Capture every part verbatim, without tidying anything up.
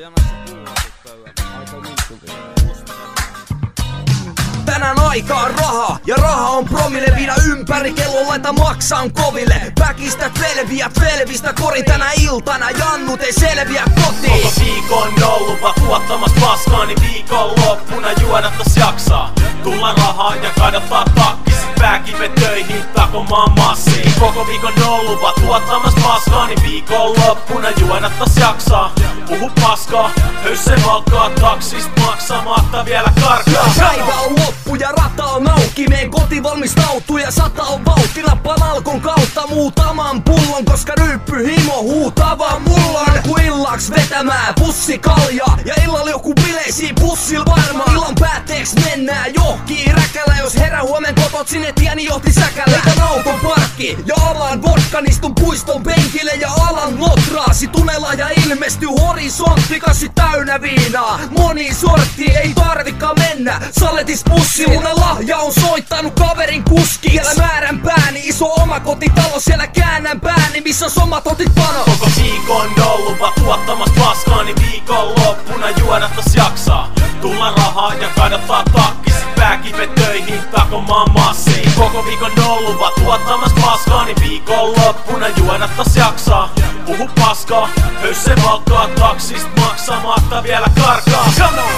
janassa pullasit pöydällä. Aika mittukin. Tänään aika on raha, ja raha on promille. Viina ympäri, kello laita maksan koville. Päkistä velviä, velvistä kori. Tänä iltana jannut ei selviä kotiin. Koko viikon nollupa tuottamassa paskaa, niin viikon loppuna juodattas jaksaa. Tulla rahaa ja kadottaa takki, sit pääkive töihin takomaan massiin. Koko viikon nollupa tuottamassa paskaa, niin viikon loppuna juodattas jaksaa. Puhu paskaa, höysse valkkaa taksist maksamatta vielä karkaa. Päivä on loppu ja rata on auki. Meen koti valmistautuu ja sata on vauhti. Nappaan alkon kautta muutaman pullon, koska ryyppy himo huutaa vaan mullon. Ku illaks vetämään pussi kaljaa ja illalla joku bileisiin pussil varmaan. Illan päätteeks mennään johkiin räkälä. Jos herää huomen kotot sinne tieni johti säkällä. Leikän auton parkki ja alan vodkan, istun puiston penkille ja alan lotraasi. Tunella ja ilmestyy horisontti, kassi täynnä viinaa. Moni sortti ei tarvikaan mennä Saletis pussi. Mun lahja on soittanut kaverin kuski. Siellä määrän pääni, iso omakotitalo. Siellä käännän pääni, missä on omat otit pano. Koko viikon nollupa tuottamassa paskaa, niin viikon loppuna juodattas jaksaa. Tulla rahaa ja kadottaa takki, sit pääkive töihin takomaan massiin. Koko viikon nollupa tuottamassa paskaa, niin viikon loppuna juodattas jaksaa. Puhu paskaa, höysse valkkaa taksist maksamatta vielä karkaa. Come on!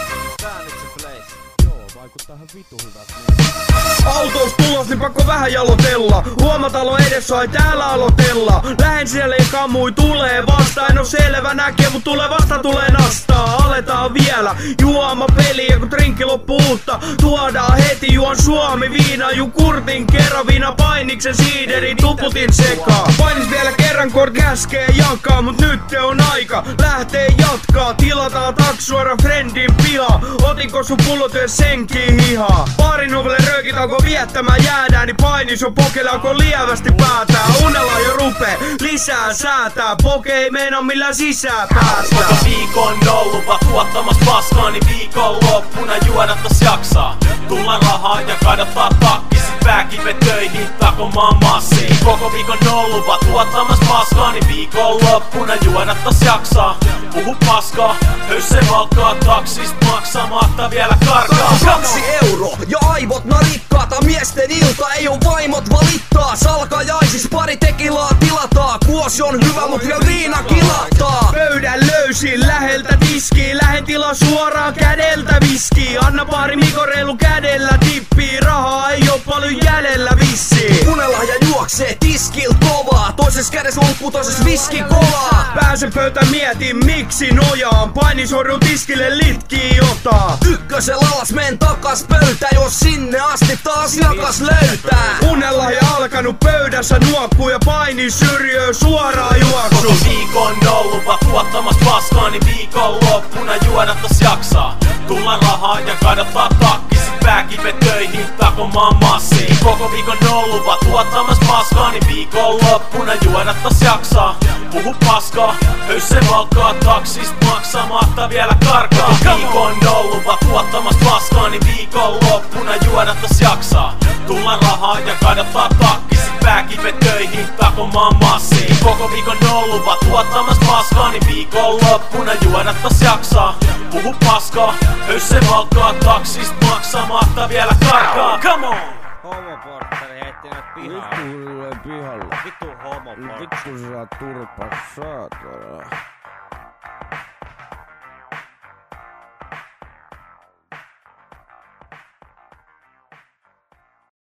Autos tulos, niin pakko vähän jalotella. Huomatalo edessä, ai täällä aloitella. Lähen siellä ja kammui tulee vasta. En oo selvä näkee, mut tulee vasta tulee nastaa. Aletaan vielä juoma peliä, kun drinkki loppuu uutta. Tuodaan heti, juon Suomi viina. Ju kurtin kerran viina, painiksen siideri, tuputin sekaan. Painis vielä kerran, kor käskee jakaa. Mut nyt on aika lähtee jatkaa. Tilataan taksuora friendin piha. Otinko sun pullotyö senkiin hihaa? Parin ovelle röökitauko viettämään jäädään, niin painis on pokelle alkoi lievästi päätää. Unella jo rupee lisää säätää, poke ei meina millään sisään päästä. Koko viikon nollupa tuottamassa paskaa, niin viikon loppuna juodattas jaksaa. Tulla rahaa ja kadottaa takki, sit pääkive töihin takomaan massiin. Koko viikon nollupa tuottamassa paskaa, niin viikon loppuna juodattas jaksaa. Puhu paskaa, höysse valkkaa taksist maksamatta vielä karkaa. Kaksi euro ja aivot narikkaata. Miesten ilta ei oo vaimot valittaa. Salkajaisis pari tekilaa tilataan. Kuosi on hyvä, mut vielä viina kilahtaa. Pöydän löysin läheltä tiskiin. Lähen tila suoraan kädeltä viskiin. Anna pari mikoreilu kädellä tippii. Rahaa ei oo paljon jäljellä vissiin. Unelahja juoksee tiskil kovaa. Toisessa kädessä loppu, toisessa viski kolaa. Pääsen pöytään mietin miksi nojaan. Painisorru tiskille litkii jotaa. Ykkösen alas men takas pöytä, jos sinne asti taas jakas löytää. Unelahja alkanut pöydässä nuokkuu ja paini syrjöö suoraan juoksu. Koko viikon nollupa tuottamassa paskaa, niin viikon loppuna juodattas jaksaa. Tulla rahaa ja kadottaa takki, sit pääkive töihin takomaan massiin. Koko viikon nollupa tuottamassa paskaa, niin viikon loppuna juodattas jaksaa. Puhu paskaa, höysse valkkaa taksist maksamatta vielä karkaa. Viikon nollupa tuottamassa paskaa, niin viikon loppuna juodattas jaksaa. Tulla rahaa ja kadottaa takki, sit pääkive töihin takomaan massiin. Koko viikon nollupa tuottamassa paskaa, niin viikon loppuna juodattas jaksaa. Puhu paskaa, höysse valkkaa taksist maksamatta vielä karkaa. Come on! Homoportteri heitti nyt pihalle. Vittu pihalle. Vittu homoportteri. Vittu sä turpas saatana.